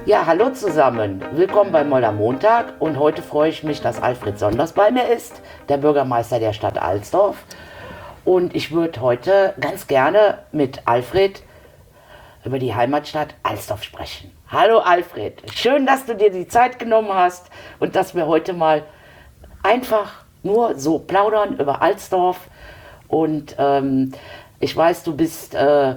Ja, hallo zusammen. Willkommen bei Moller Montag und heute freue ich mich, dass Alfred Sonders bei mir ist, der Bürgermeister der Stadt Alsdorf. Und ich würde heute ganz gerne mit Alfred über die Heimatstadt Alsdorf sprechen. Hallo Alfred, schön, dass du dir die Zeit genommen hast und dass wir heute mal einfach nur so plaudern über Alsdorf. Und ich weiß, du bist...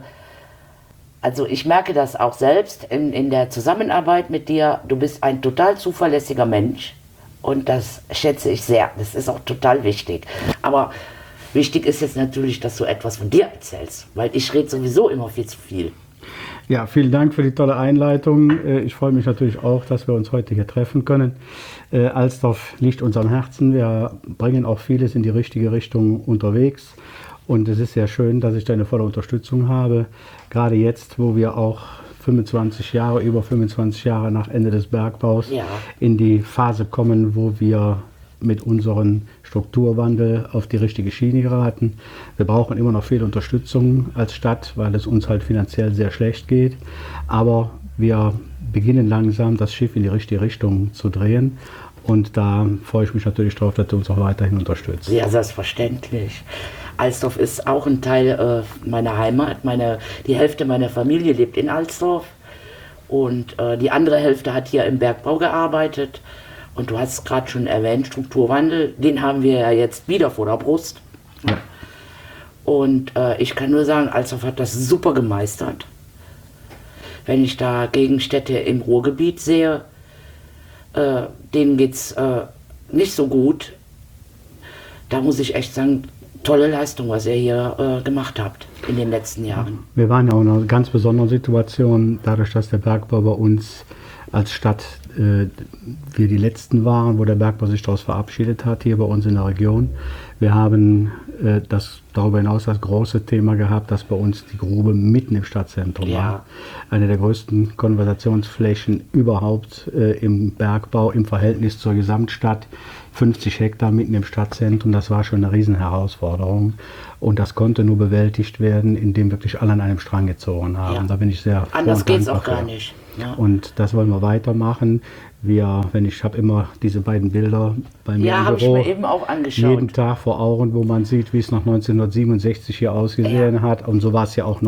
Also ich merke das auch selbst in der Zusammenarbeit mit dir. Du bist ein total zuverlässiger Mensch und das schätze ich sehr. Das ist auch total wichtig. Aber wichtig ist jetzt natürlich, dass du etwas von dir erzählst, weil ich rede sowieso immer viel zu viel. Ja, vielen Dank für die tolle Einleitung. Ich freue mich natürlich auch, dass wir uns heute hier treffen können. Alsdorf liegt uns am Herzen. Wir bringen auch vieles in die richtige Richtung unterwegs. Und es ist sehr schön, dass ich deine volle Unterstützung habe. Gerade jetzt, wo wir auch über 25 Jahre nach Ende des Bergbaus in die Phase kommen, wo wir mit unserem Strukturwandel auf die richtige Schiene geraten. Wir brauchen immer noch viel Unterstützung als Stadt, weil es uns halt finanziell sehr schlecht geht. Aber wir beginnen langsam, das Schiff in die richtige Richtung zu drehen. Und da freue ich mich natürlich darauf, dass du uns auch weiterhin unterstützt. Ja, selbstverständlich. Alsdorf ist auch ein Teil meiner Heimat. Die Hälfte meiner Familie lebt in Alsdorf und die andere Hälfte hat hier im Bergbau gearbeitet. Und du hast gerade schon erwähnt, Strukturwandel, den haben wir ja jetzt wieder vor der Brust. Ja. Und ich kann nur sagen, Alsdorf hat das super gemeistert. Wenn ich da Gegenstädte im Ruhrgebiet sehe, denen geht es nicht so gut. Da muss ich echt sagen, tolle Leistung, was ihr hier gemacht habt in den letzten Jahren. Wir waren ja auch in einer ganz besonderen Situation, dadurch, dass der Bergbau bei uns als Stadt wir die Letzten waren, wo der Bergbau sich daraus verabschiedet hat, hier bei uns in der Region. Wir haben darüber hinaus das große Thema gehabt, dass bei uns die Grube mitten im Stadtzentrum war. Eine der größten Konversationsflächen überhaupt im Bergbau im Verhältnis zur Gesamtstadt. 50 Hektar mitten im Stadtzentrum, das war schon eine Riesenherausforderung. Und das konnte nur bewältigt werden, indem wirklich alle an einem Strang gezogen haben. Ja. Da bin ich sehr froh. Anders geht es auch gar nicht. Ja. Und das wollen wir weitermachen. Ich habe immer diese beiden Bilder bei mir im Büro, ich mir eben auch angeschaut. Jeden Tag vor Augen, wo man sieht, wie es nach 1967 hier ausgesehen hat. Und so war es ja auch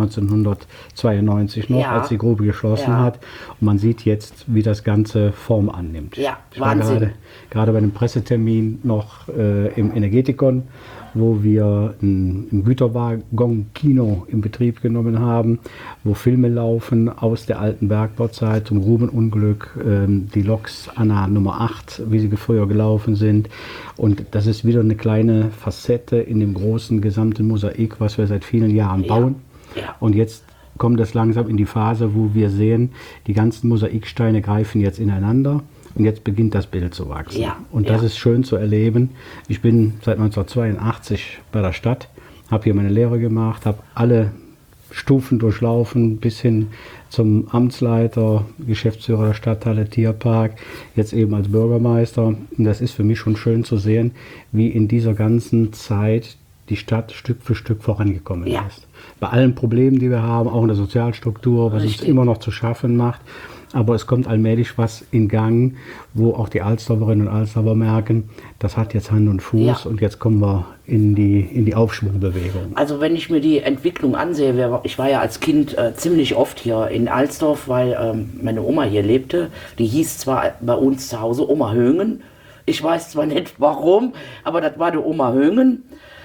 1992 noch, als die Grube geschlossen hat. Und man sieht jetzt, wie das Ganze Form annimmt. Ja, Wahnsinn. Gerade bei einem Pressetermin noch im Energetikon, wo wir ein Güterwaggon-Kino in Betrieb genommen haben, wo Filme laufen aus der alten Bergbauzeit, zum Grubenunglück, die Loks Anna Nummer 8, wie sie früher gelaufen sind. Und das ist wieder eine kleine Facette in dem großen gesamten Mosaik, was wir seit vielen Jahren bauen. Ja. Und jetzt kommt es langsam in die Phase, wo wir sehen, die ganzen Mosaiksteine greifen jetzt ineinander. Und jetzt beginnt das Bild zu wachsen. Ja, und das ist schön zu erleben. Ich bin seit 1982 bei der Stadt, habe hier meine Lehre gemacht, habe alle Stufen durchlaufen bis hin zum Amtsleiter, Geschäftsführer der Stadthalle, Tierpark, jetzt eben als Bürgermeister. Und das ist für mich schon schön zu sehen, wie in dieser ganzen Zeit die Stadt Stück für Stück vorangekommen ist. Bei allen Problemen, die wir haben, auch in der Sozialstruktur, was uns immer noch zu schaffen macht. Aber es kommt allmählich was in Gang, wo auch die Alsdorferinnen und Alsdorfer merken, das hat jetzt Hand und Fuß und jetzt kommen wir in die Aufschwungbewegung. Also wenn ich mir die Entwicklung ansehe, ich war ja als Kind ziemlich oft hier in Alsdorf, weil meine Oma hier lebte. Die hieß zwar bei uns zu Hause Oma Högen. Ich weiß zwar nicht warum, aber das war die Oma Högen.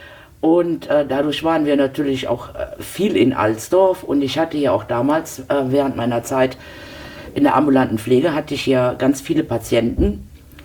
Und dadurch waren wir natürlich auch viel in Alsdorf. Und ich hatte ja auch damals während meiner Zeit in der ambulanten Pflege hatte ich ja ganz viele Patienten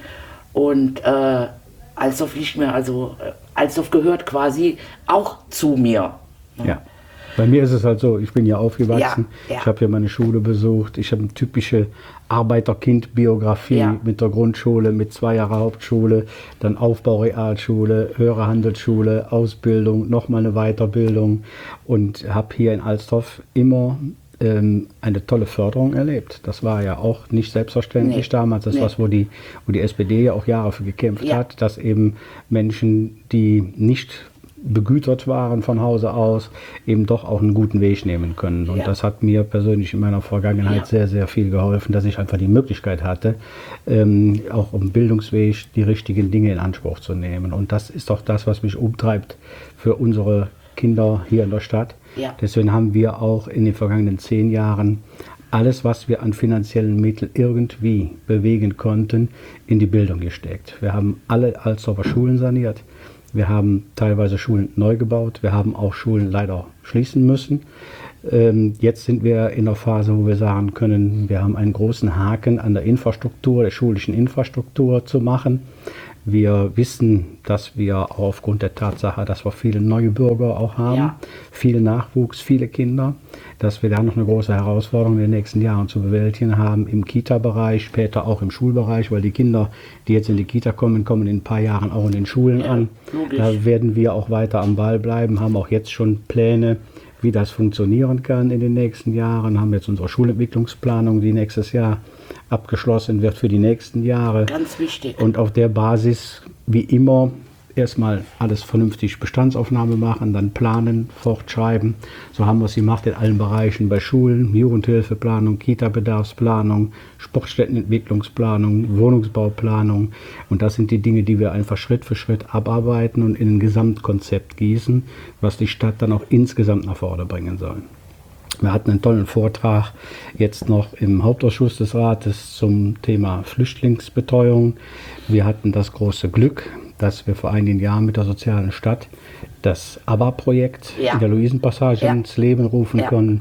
und Alsdorf liegt mir, Alsdorf gehört quasi auch zu mir. Ja. Bei mir ist es halt so, ich bin ja aufgewachsen, ich habe hier meine Schule besucht, ich habe eine typische Arbeiterkind-Biografie mit der Grundschule, mit 2 Jahre Hauptschule, dann Aufbaurealschule, höhere Handelsschule, Ausbildung, nochmal eine Weiterbildung und habe hier in Alsdorf immer eine tolle Förderung erlebt. Das war ja auch nicht selbstverständlich damals. Das was, wo die SPD ja auch Jahre für gekämpft hat, dass eben Menschen, die nicht begütert waren von Hause aus, eben doch auch einen guten Weg nehmen können. Und das hat mir persönlich in meiner Vergangenheit sehr, sehr viel geholfen, dass ich einfach die Möglichkeit hatte, auch im Bildungsweg die richtigen Dinge in Anspruch zu nehmen. Und das ist doch das, was mich umtreibt für unsere Kinder hier in der Stadt. Ja. Deswegen haben wir auch in den vergangenen 10 Jahren alles, was wir an finanziellen Mitteln irgendwie bewegen konnten, in die Bildung gesteckt. Wir haben alle Alsdorfer Schulen saniert. Wir haben teilweise Schulen neu gebaut. Wir haben auch Schulen leider schließen müssen. Jetzt sind wir in der Phase, wo wir sagen können, wir haben einen großen Haken an der Infrastruktur, der schulischen Infrastruktur zu machen. Wir wissen, dass wir auch aufgrund der Tatsache, dass wir viele neue Bürger auch haben, viel Nachwuchs, viele Kinder, dass wir da noch eine große Herausforderung in den nächsten Jahren zu bewältigen haben im Kita-Bereich, später auch im Schulbereich, weil die Kinder, die jetzt in die Kita kommen, kommen in ein paar Jahren auch in den Schulen an. Logisch. Da werden wir auch weiter am Ball bleiben, haben auch jetzt schon Pläne, wie das funktionieren kann in den nächsten Jahren, haben jetzt unsere Schulentwicklungsplanung, die nächstes Jahr abgeschlossen wird für die nächsten Jahre. Ganz wichtig. Und auf der Basis, wie immer, erstmal alles vernünftig Bestandsaufnahme machen, dann planen, fortschreiben. So haben wir es gemacht in allen Bereichen, bei Schulen, Jugendhilfeplanung, Kita-Bedarfsplanung, Sportstättenentwicklungsplanung, Wohnungsbauplanung. Und das sind die Dinge, die wir einfach Schritt für Schritt abarbeiten und in ein Gesamtkonzept gießen, was die Stadt dann auch insgesamt nach vorne bringen soll. Wir hatten einen tollen Vortrag jetzt noch im Hauptausschuss des Rates zum Thema Flüchtlingsbetreuung. Wir hatten das große Glück, dass wir vor einigen Jahren mit der sozialen Stadt das ABBA-Projekt in der Luisenpassage ins Leben rufen können.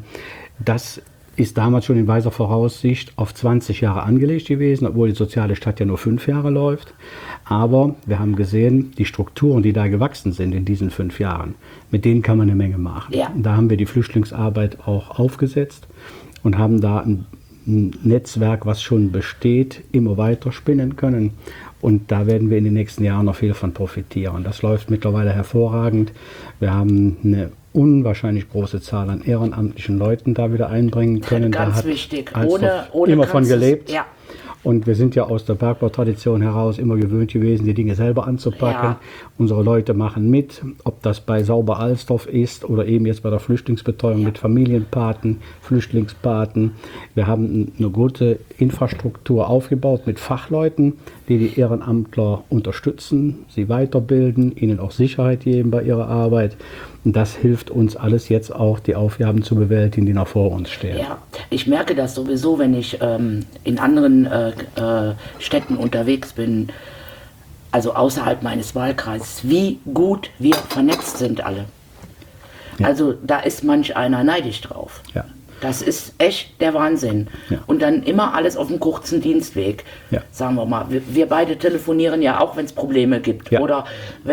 Das ist damals schon in weiser Voraussicht auf 20 Jahre angelegt gewesen, obwohl die soziale Stadt ja nur 5 Jahre läuft. Aber wir haben gesehen, die Strukturen, die da gewachsen sind in diesen 5 Jahren, mit denen kann man eine Menge machen. Ja. Da haben wir die Flüchtlingsarbeit auch aufgesetzt und haben da ein Netzwerk, was schon besteht, immer weiter spinnen können. Und da werden wir in den nächsten Jahren noch viel von profitieren. Das läuft mittlerweile hervorragend. Wir haben eine unwahrscheinlich große Zahl an ehrenamtlichen Leuten da wieder einbringen können. Ganz da hat wichtig. Alsdorf Ohne immer von gelebt. Ja. Und wir sind ja aus der Bergbautradition heraus immer gewöhnt gewesen, die Dinge selber anzupacken. Ja. Unsere Leute machen mit, ob das bei Sauber Alsdorf ist oder eben jetzt bei der Flüchtlingsbetreuung mit Familienpaten, Flüchtlingspaten. Wir haben eine gute Infrastruktur aufgebaut mit Fachleuten, die die Ehrenamtler unterstützen, sie weiterbilden, ihnen auch Sicherheit geben bei ihrer Arbeit. Und das hilft uns alles jetzt auch, die Aufgaben zu bewältigen, die noch vor uns stehen. Ja, ich merke das sowieso, wenn ich in anderen Städten unterwegs bin, also außerhalb meines Wahlkreises, wie gut wir vernetzt sind alle. Ja. Also da ist manch einer neidisch drauf. Ja. Das ist echt der Wahnsinn. Ja. Und dann immer alles auf dem kurzen Dienstweg. Ja. Sagen wir mal, wir beide telefonieren ja auch, wenn es Probleme gibt. Ja. Oder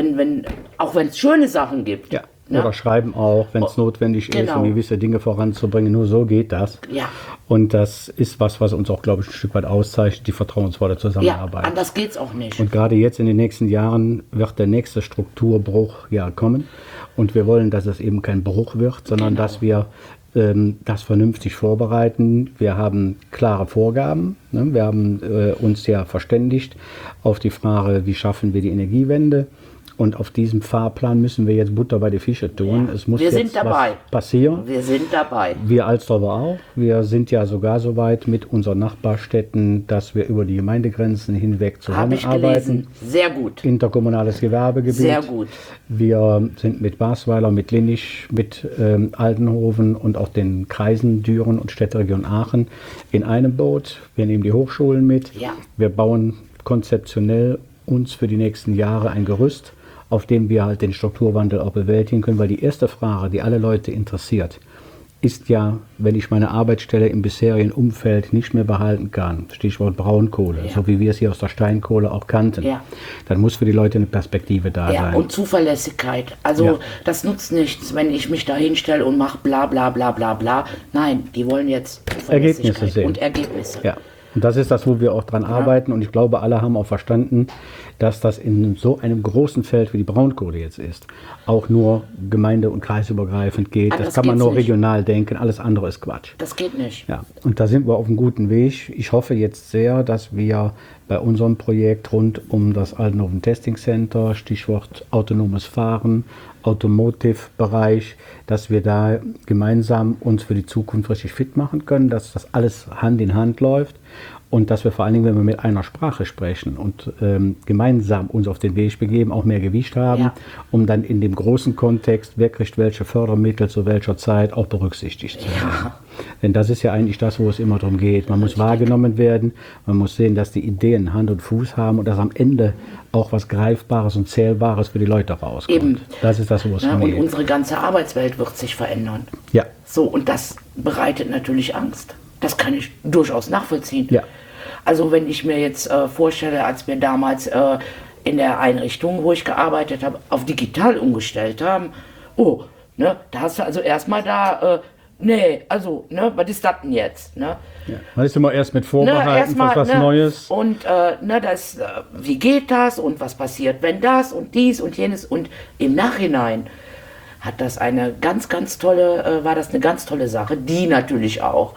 auch wenn es schöne Sachen gibt. Ja. Ne? Oder schreiben auch, wenn es notwendig ist, um gewisse Dinge voranzubringen. Nur so geht das. Ja. Und das ist was uns auch, glaube ich, ein Stück weit auszeichnet, die vertrauensvolle Zusammenarbeit. Ja, anders geht's auch nicht. Und gerade jetzt in den nächsten Jahren wird der nächste Strukturbruch ja kommen. Und wir wollen, dass es eben kein Bruch wird, sondern dass wir das vernünftig vorbereiten. Wir haben klare Vorgaben. Ne? Wir haben uns ja verständigt auf die Frage, wie schaffen wir die Energiewende. Und auf diesem Fahrplan müssen wir jetzt Butter bei die Fische tun. Ja. Es muss Wir jetzt sind dabei. was passieren. Wir sind dabei. Wir Alsdorfer auch. Wir sind ja sogar so weit mit unseren Nachbarstädten, dass wir über die Gemeindegrenzen hinweg Habe ich zusammenarbeiten. gelesen. Sehr gut. Interkommunales Gewerbegebiet. Sehr gut. Wir sind mit Basweiler, mit Linnich, mit Altenhoven und auch den Kreisen Düren und Städteregion Aachen in einem Boot. Wir nehmen die Hochschulen mit. Ja. Wir bauen konzeptionell uns für die nächsten Jahre ein Gerüst, auf dem wir halt den Strukturwandel auch bewältigen können, weil die erste Frage, die alle Leute interessiert, ist ja, wenn ich meine Arbeitsstelle im bisherigen Umfeld nicht mehr behalten kann, Stichwort Braunkohle, so wie wir es hier aus der Steinkohle auch kannten, dann muss für die Leute eine Perspektive da sein. Und Zuverlässigkeit. Also das nutzt nichts, wenn ich mich da hinstelle und mache bla bla bla bla bla. Nein, die wollen jetzt Ergebnisse Zuverlässigkeit sehen. und Ergebnisse. Ja. Und das ist das, wo wir auch dran arbeiten. Und ich glaube, alle haben auch verstanden, dass das in so einem großen Feld wie die Braunkohle jetzt ist, auch nur gemeinde- und kreisübergreifend geht. Das kann man nur regional denken. Alles andere ist Quatsch. Das geht nicht. Ja, und da sind wir auf einem guten Weg. Ich hoffe jetzt sehr, dass wir bei unserem Projekt rund um das Altenhoven Testing Center, Stichwort autonomes Fahren, Automotive-Bereich, dass wir da gemeinsam uns für die Zukunft richtig fit machen können, dass das alles Hand in Hand läuft und dass wir vor allen Dingen, wenn wir mit einer Sprache sprechen und gemeinsam uns auf den Weg begeben, auch mehr Gewicht haben, um dann in dem großen Kontext, wer kriegt welche Fördermittel zu welcher Zeit, auch berücksichtigt zu werden. Denn das ist ja eigentlich das, wo es immer darum geht. Man muss wahrgenommen werden, man muss sehen, dass die Ideen Hand und Fuß haben und dass am Ende auch was Greifbares und Zählbares für die Leute rauskommt. Eben. Das ist das, wo es geht. Und unsere ganze Arbeitswelt wird sich verändern. Ja. So, und das bereitet natürlich Angst. Das kann ich durchaus nachvollziehen. Ja. Also wenn ich mir jetzt vorstelle, als wir damals in der Einrichtung, wo ich gearbeitet habe, auf digital umgestellt haben, da hast du also erstmal was ist das denn jetzt? Ne? Ja. Man ist immer erst mit Vorbehalten für was Neues. Und wie geht das und was passiert, wenn das und dies und jenes, und im Nachhinein hat das war das eine ganz tolle Sache, die natürlich auch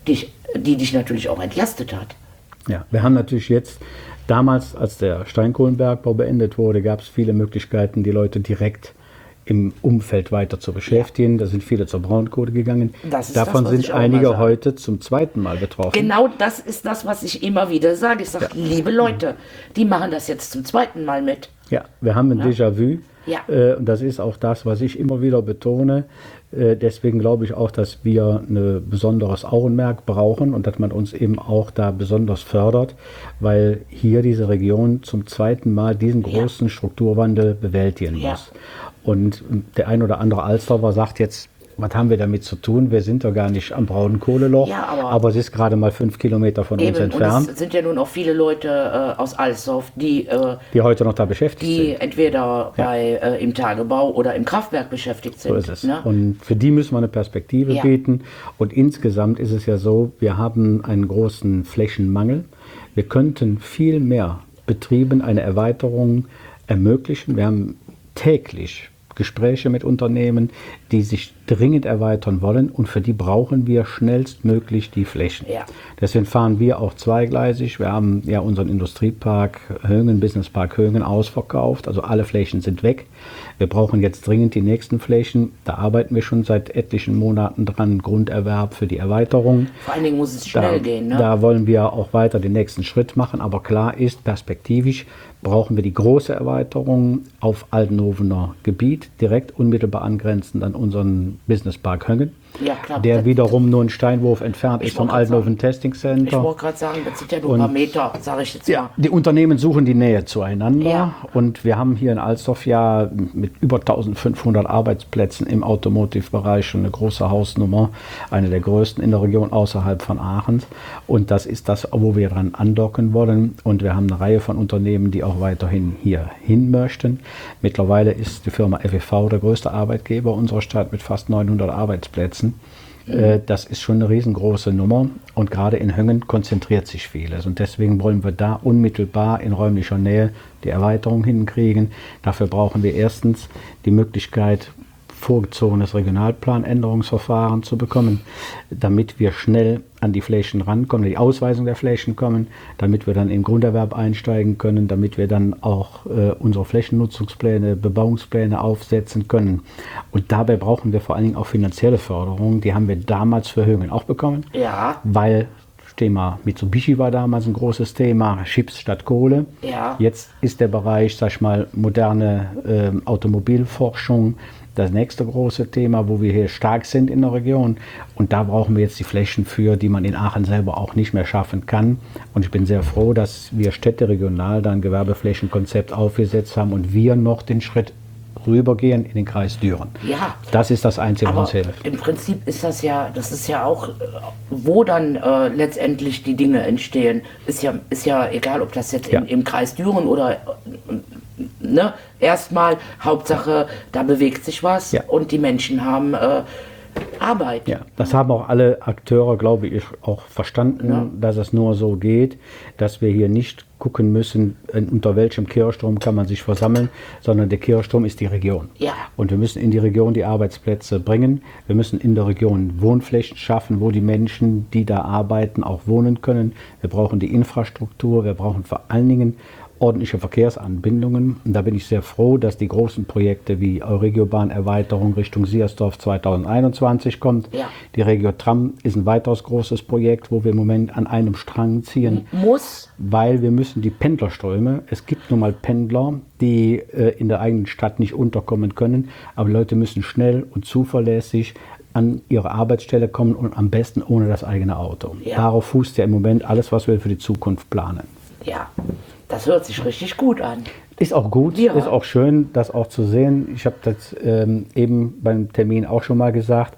dich natürlich auch entlastet hat. Ja, wir haben natürlich jetzt, damals, als der Steinkohlenbergbau beendet wurde, gab es viele Möglichkeiten, die Leute direkt im Umfeld weiter zu beschäftigen. Da sind viele zur Braunkohle gegangen. Davon sind einige heute zum zweiten Mal betroffen. Genau das ist das, was ich immer wieder sage. Ich sage, liebe Leute, die machen das jetzt zum zweiten Mal mit. Ja, wir haben ein Déjà-vu. Ja. Und das ist auch das, was ich immer wieder betone. Deswegen glaube ich auch, dass wir ein besonderes Augenmerk brauchen und dass man uns eben auch da besonders fördert, weil hier diese Region zum zweiten Mal diesen großen Strukturwandel bewältigen muss. Und der ein oder andere Alsdorfer sagt jetzt, was haben wir damit zu tun? Wir sind doch gar nicht am Braunkohleloch, aber es ist gerade mal 5 Kilometer von uns entfernt. Und es sind ja nun auch viele Leute aus Alsdorf, die heute noch da beschäftigt sind. Die entweder im Tagebau oder im Kraftwerk beschäftigt sind. So ist es. Ne? Und für die müssen wir eine Perspektive bieten. Und insgesamt ist es ja so, wir haben einen großen Flächenmangel. Wir könnten viel mehr Betrieben eine Erweiterung ermöglichen. Wir haben täglich Gespräche mit Unternehmen, die sich dringend erweitern wollen, und für die brauchen wir schnellstmöglich die Flächen. Ja. Deswegen fahren wir auch zweigleisig. Wir haben ja unseren Industriepark Höngen, Business Park Höngen, ausverkauft. Also alle Flächen sind weg. Wir brauchen jetzt dringend die nächsten Flächen. Da arbeiten wir schon seit etlichen Monaten dran. Grunderwerb für die Erweiterung. Vor allen Dingen muss es schnell gehen. Ne? Da wollen wir auch weiter den nächsten Schritt machen. Aber klar ist, perspektivisch brauchen wir die große Erweiterung auf Altenhovener Gebiet, direkt unmittelbar angrenzend an unseren Business Park Höngen, der wiederum nur einen Steinwurf entfernt ist vom Altenhoven Testing Center. Ich wollte gerade sagen, das sind ja nur ein paar Meter, sage ich jetzt mal. Ja, die Unternehmen suchen die Nähe zueinander, und wir haben hier in Alsdorf ja mit über 1500 Arbeitsplätzen im Automotive-Bereich schon eine große Hausnummer, eine der größten in der Region außerhalb von Aachen, und das ist das, wo wir dran andocken wollen, und wir haben eine Reihe von Unternehmen, die auch weiterhin hier hin möchten. Mittlerweile ist die Firma FEV der größte Arbeitgeber unserer Stadt mit fast 900 Arbeitsplätzen. Das ist schon eine riesengroße Nummer, und gerade in Höngen konzentriert sich vieles, und deswegen wollen wir da unmittelbar in räumlicher Nähe die Erweiterung hinkriegen. Dafür brauchen wir erstens die Möglichkeit, vorgezogenes Regionalplanänderungsverfahren zu bekommen, damit wir schnell an die Flächen rankommen, die Ausweisung der Flächen kommen, damit wir dann im Grunderwerb einsteigen können, damit wir dann auch unsere Flächennutzungspläne, Bebauungspläne aufsetzen können. Und dabei brauchen wir vor allen Dingen auch finanzielle Förderung. Die haben wir damals für Höngen auch bekommen, weil das Thema Mitsubishi war damals ein großes Thema, Chips statt Kohle. Ja. Jetzt ist der Bereich, sag ich mal, moderne Automobilforschung das nächste große Thema, wo wir hier stark sind in der Region. Und da brauchen wir jetzt die Flächen für, die man in Aachen selber auch nicht mehr schaffen kann. Und ich bin sehr froh, dass wir städteregional da ein Gewerbeflächenkonzept aufgesetzt haben und wir noch den Schritt rübergehen in den Kreis Düren. Ja. Das ist das Einzige, was uns hilft. Im Prinzip ist das ja auch, wo dann letztendlich die Dinge entstehen, ist ja egal, ob das jetzt im Kreis Düren oder erstmal, Hauptsache, da bewegt sich was und die Menschen haben Arbeit. Ja, das haben auch alle Akteure, glaube ich, auch verstanden, dass es nur so geht, dass wir hier nicht gucken müssen, unter welchem Kirchturm kann man sich versammeln, sondern der Kirchturm ist die Region. Ja. Und wir müssen in die Region die Arbeitsplätze bringen. Wir müssen in der Region Wohnflächen schaffen, wo die Menschen, die da arbeiten, auch wohnen können. Wir brauchen die Infrastruktur, wir brauchen vor allen Dingen ordentliche Verkehrsanbindungen. Und da bin ich sehr froh, dass die großen Projekte wie Euregiobahn-Erweiterung Richtung Siersdorf 2021 kommt. Ja. Die Regio-Tram ist ein weiteres großes Projekt, wo wir im Moment an einem Strang ziehen. Weil wir müssen die Pendlerströme, es gibt nun mal Pendler, die in der eigenen Stadt nicht unterkommen können, aber die Leute müssen schnell und zuverlässig an ihre Arbeitsstelle kommen und am besten ohne das eigene Auto. Ja. Darauf fußt ja im Moment alles, was wir für die Zukunft planen. Ja, das hört sich richtig gut an. Ist auch gut, ja. Ist auch schön, das auch zu sehen. Ich habe das eben beim Termin auch schon mal gesagt.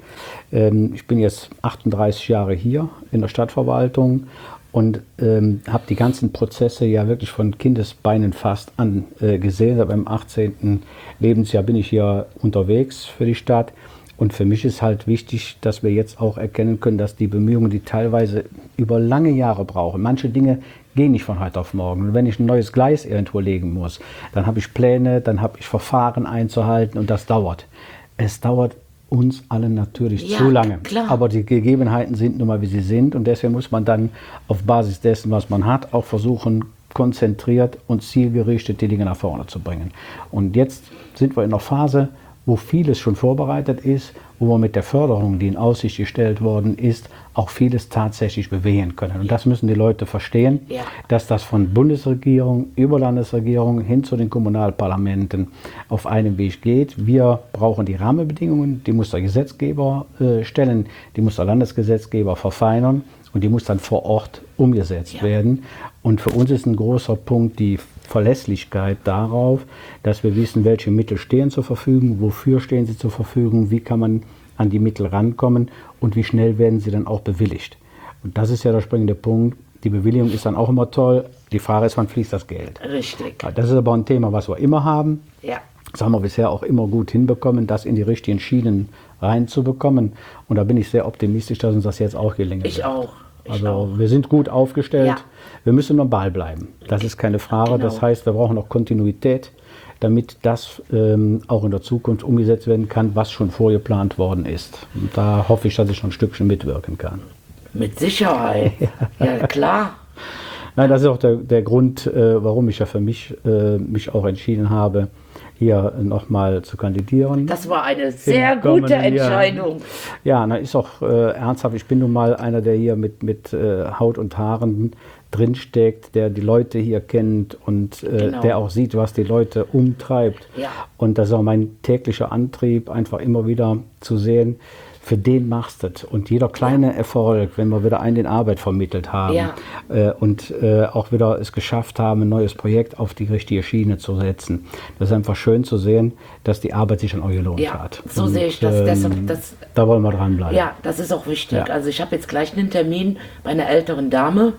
Ich bin jetzt 38 Jahre hier in der Stadtverwaltung und habe die ganzen Prozesse ja wirklich von Kindesbeinen fast an gesehen. Seit meinem 18. Lebensjahr bin ich hier unterwegs für die Stadt. Und für mich ist halt wichtig, dass wir jetzt auch erkennen können, dass die Bemühungen, die teilweise über lange Jahre brauchen, manche Dinge gehen nicht von heute auf morgen. Und wenn ich ein neues Gleis irgendwo legen muss, dann habe ich Pläne, dann habe ich Verfahren einzuhalten und das dauert. Es dauert uns allen natürlich zu lange. Klar. Aber die Gegebenheiten sind nun mal, wie sie sind. Und deswegen muss man dann auf Basis dessen, was man hat, auch versuchen, konzentriert und zielgerichtet die Dinge nach vorne zu bringen. Und jetzt sind wir in einer Phase, wo vieles schon vorbereitet ist, wo wir mit der Förderung, die in Aussicht gestellt worden ist, auch vieles tatsächlich bewegen können. Und das müssen die Leute verstehen, dass das von Bundesregierung über Landesregierung hin zu den Kommunalparlamenten auf einem Weg geht. Wir brauchen die Rahmenbedingungen, die muss der Gesetzgeber stellen, die muss der Landesgesetzgeber verfeinern und die muss dann vor Ort umgesetzt werden. Und für uns ist ein großer Punkt die Verlässlichkeit darauf, dass wir wissen, welche Mittel stehen zur Verfügung, wofür stehen sie zur Verfügung, wie kann man an die Mittel rankommen und wie schnell werden sie dann auch bewilligt. Und das ist ja der springende Punkt. Die Bewilligung ist dann auch immer toll. Die Frage ist, wann fließt das Geld? Richtig. Das ist aber ein Thema, was wir immer haben. Ja. Das haben wir bisher auch immer gut hinbekommen, das in die richtigen Schienen reinzubekommen. Und da bin ich sehr optimistisch, dass uns das jetzt auch gelingen wird. Ich auch. Wir sind gut aufgestellt. Wir müssen am Ball bleiben. Das ist keine Frage. Genau. Das heißt, wir brauchen auch Kontinuität, damit das auch in der Zukunft umgesetzt werden kann, was schon vorgeplant worden ist. Und da hoffe ich, dass ich noch ein Stückchen mitwirken kann. Mit Sicherheit. Ja, klar. Nein, das ist auch der Grund, warum ich ja für mich auch entschieden habe, hier nochmal zu kandidieren. Das war eine sehr gute Entscheidung. Ja, na, ist auch ernsthaft. Ich bin nun mal einer, der hier mit Haut und Haaren drinsteckt, der die Leute hier kennt und der auch sieht, was die Leute umtreibt. Ja. Und das ist auch mein täglicher Antrieb, einfach immer wieder zu sehen, für den machst du es. Und jeder kleine Erfolg, wenn wir wieder einen in Arbeit vermittelt haben und auch wieder es geschafft haben, ein neues Projekt auf die richtige Schiene zu setzen. Das ist einfach schön zu sehen, dass die Arbeit sich dann auch gelohnt hat. So sehe ich das. Da wollen wir dranbleiben. Ja, das ist auch wichtig. Ja. Also ich habe jetzt gleich einen Termin bei einer älteren Dame,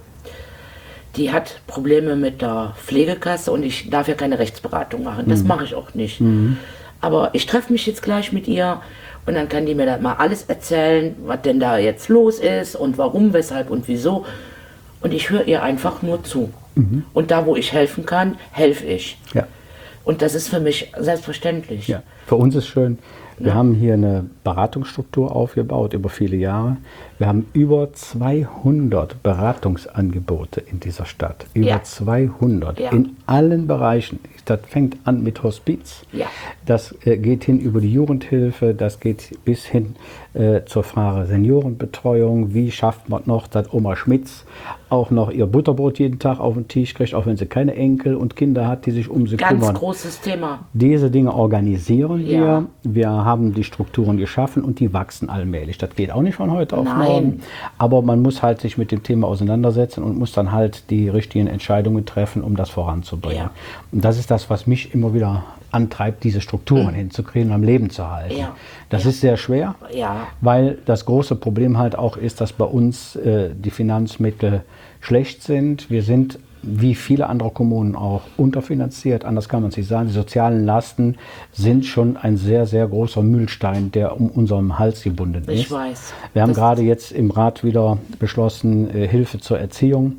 die hat Probleme mit der Pflegekasse und ich darf ja keine Rechtsberatung machen. Das mache ich auch nicht. Aber ich treffe mich jetzt gleich mit ihr und dann kann die mir da mal alles erzählen, was denn da jetzt los ist und warum, weshalb und wieso. Und ich höre ihr einfach nur zu. Und da, wo ich helfen kann, helfe ich. Ja. Und das ist für mich selbstverständlich. Ja. Für uns ist schön, wir haben hier eine Beratungsstruktur aufgebaut über viele Jahre. Wir haben über 200 Beratungsangebote in dieser Stadt. Über 200 in allen Bereichen. Das fängt an mit Hospiz. Ja. Das geht hin über die Jugendhilfe. Das geht bis hin zur Frage Seniorenbetreuung. Wie schafft man noch, dass Oma Schmitz auch noch ihr Butterbrot jeden Tag auf den Tisch kriegt, auch wenn sie keine Enkel und Kinder hat, die sich um sie kümmern. Ganz großes Thema. Diese Dinge organisieren wir. Wir haben die Strukturen geschaffen und die wachsen allmählich. Das geht auch nicht von heute auf morgen. Aber man muss halt sich mit dem Thema auseinandersetzen und muss dann halt die richtigen Entscheidungen treffen, um das voranzubringen. Ja. Und das ist das, was mich immer wieder antreibt, diese Strukturen hinzukriegen und am Leben zu halten. Ja. Das ist sehr schwer, weil das große Problem halt auch ist, dass bei uns die Finanzmittel schlecht sind. Wir sind wie viele andere Kommunen auch unterfinanziert. Anders kann man es nicht sagen. Die sozialen Lasten sind schon ein sehr, sehr großer Mühlstein, der um unseren Hals gebunden ist. Ich weiß. Wir haben gerade jetzt im Rat wieder beschlossen, Hilfe zur Erziehung.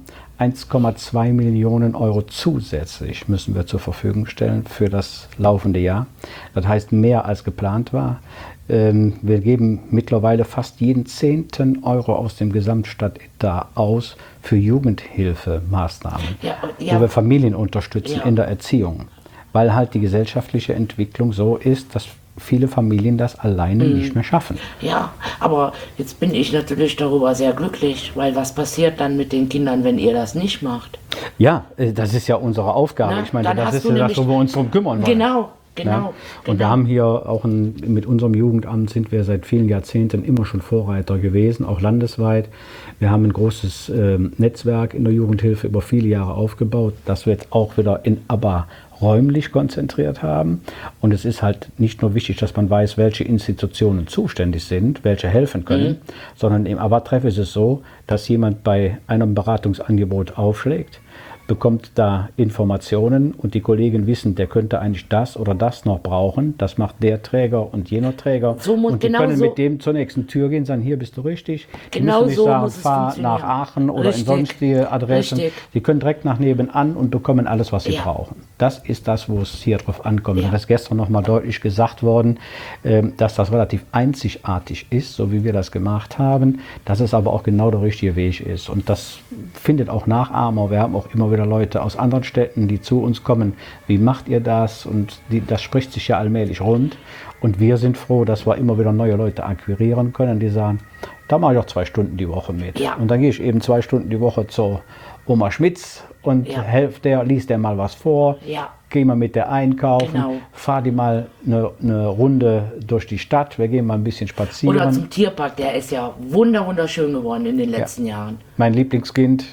1,2 Millionen Euro zusätzlich müssen wir zur Verfügung stellen für das laufende Jahr. Das heißt mehr als geplant war. Wir geben mittlerweile fast jeden 10. Euro aus dem Gesamtstadtetat aus für Jugendhilfemaßnahmen, wo wir Familien unterstützen in der Erziehung. Weil halt die gesellschaftliche Entwicklung so ist, dass viele Familien das alleine nicht mehr schaffen. Ja, aber jetzt bin ich natürlich darüber sehr glücklich, weil was passiert dann mit den Kindern, wenn ihr das nicht macht? Ja, das ist ja unsere Aufgabe. Ich meine, das ist ja das, wo wir uns drum kümmern wollen. Genau. Und wir haben hier auch mit unserem Jugendamt sind wir seit vielen Jahrzehnten immer schon Vorreiter gewesen, auch landesweit. Wir haben ein großes Netzwerk in der Jugendhilfe über viele Jahre aufgebaut, das wir jetzt auch wieder aber räumlich konzentriert haben. Und es ist halt nicht nur wichtig, dass man weiß, welche Institutionen zuständig sind, welche helfen können, sondern im ABBA-Treff ist es so, dass jemand bei einem Beratungsangebot aufschlägt, bekommt da Informationen und die Kollegen wissen, der könnte eigentlich das oder das noch brauchen. Das macht der Träger und jener Träger. Und die können mit dem zur nächsten Tür gehen, sagen, hier bist du richtig. Die müssen nicht sagen, fahr nach Aachen oder in sonstige Adressen. Die können direkt nach nebenan und bekommen alles, was sie brauchen. Das ist das, wo es hier drauf ankommt. Und das ist gestern nochmal deutlich gesagt worden, dass das relativ einzigartig ist, so wie wir das gemacht haben, dass es aber auch genau der richtige Weg ist. Und das findet auch Nachahmer. Wir haben auch immer wieder Leute aus anderen Städten, die zu uns kommen. Wie macht ihr das? Und das spricht sich ja allmählich rund. Und wir sind froh, dass wir immer wieder neue Leute akquirieren können, die sagen, da mache ich auch 2 Stunden die Woche mit. Ja. Und dann gehe ich eben 2 Stunden die Woche zur Oma Schmitz und liest der mal was vor. Ja. Gehen wir mit der einkaufen, fahr die mal eine Runde durch die Stadt, wir gehen mal ein bisschen spazieren. Oder zum Tierpark, der ist ja wunderschön geworden in den letzten Jahren. Mein Lieblingskind.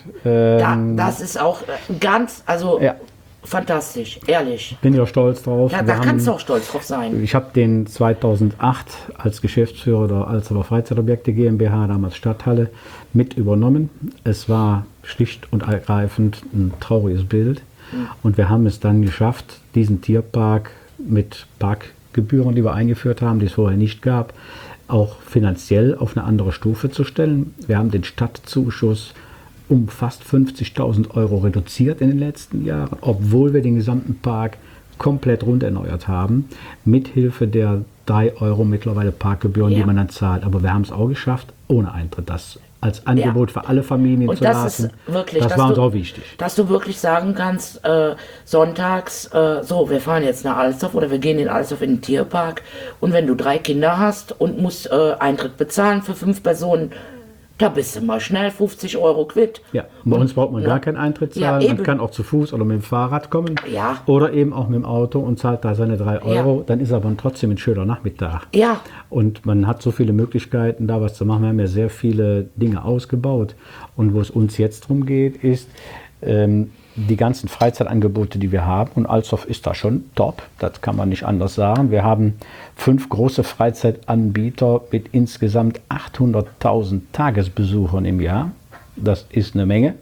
Das ist auch ganz, fantastisch, ehrlich. Bin ja stolz drauf. Ja, da kannst du auch stolz drauf sein. Ich habe den 2008 als Geschäftsführer der Alsterdorfer Freizeitobjekte GmbH, damals Stadthalle, mit übernommen. Es war schlicht und ergreifend ein trauriges Bild. Und wir haben es dann geschafft, diesen Tierpark mit Parkgebühren, die wir eingeführt haben, die es vorher nicht gab, auch finanziell auf eine andere Stufe zu stellen. Wir haben den Stadtzuschuss um fast 50.000 Euro reduziert in den letzten Jahren, obwohl wir den gesamten Park komplett runderneuert haben, mithilfe der 3 Euro mittlerweile Parkgebühren, die man dann zahlt. Aber wir haben es auch geschafft, ohne Eintritt das als Angebot für alle Familien zu lassen. Ist wirklich, das war uns auch wichtig. Dass du wirklich sagen kannst, sonntags, wir fahren jetzt nach Alsdorf oder wir gehen in Alsdorf in den Tierpark und wenn du 3 Kinder hast und musst Eintritt bezahlen für 5 Personen, da bist du mal schnell 50 Euro quitt. Ja, bei uns braucht man gar keinen Eintritt zahlen. Man kann auch zu Fuß oder mit dem Fahrrad kommen. Ja. Oder eben auch mit dem Auto und zahlt da seine 3 Euro. Ja. Dann ist aber trotzdem ein schöner Nachmittag. Ja. Und man hat so viele Möglichkeiten, da was zu machen. Wir haben ja sehr viele Dinge ausgebaut. Und wo es uns jetzt darum geht, ist, die ganzen Freizeitangebote, die wir haben, und Alsdorf ist da schon top, das kann man nicht anders sagen. Wir haben 5 große Freizeitanbieter mit insgesamt 800.000 Tagesbesuchern im Jahr. Das ist eine Menge.